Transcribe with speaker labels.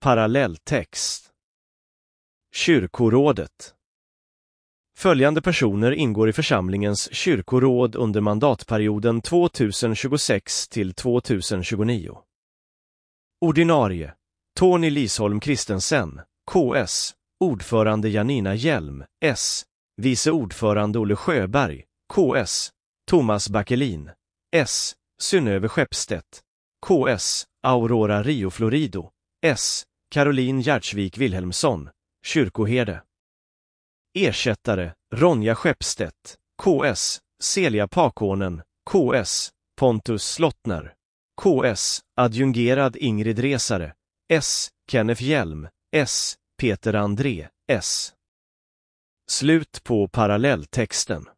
Speaker 1: Parallelltext. Kyrkorådet. Följande personer ingår i församlingens kyrkoråd under mandatperioden 2026 till 2029. Ordinarie: Tony Lisholm Kristensen, KS, ordförande Janina Hjelm, S, vice ordförande Olle Sjöberg, KS, Thomas Backelin, S, Synnöve Skeppstedt, KS, Aurora Rio Florido, S, Caroline Gärtsvik Wilhelmsson, kyrkoherde. Ersättare: Ronja Skeppstedt, KS, Celia Pakonen, KS, Pontus Slottner, KS, adjungerad Ingrid Resare, S, Kenneth Hjelm, S, Peter André, S. Slut på parallelltexten.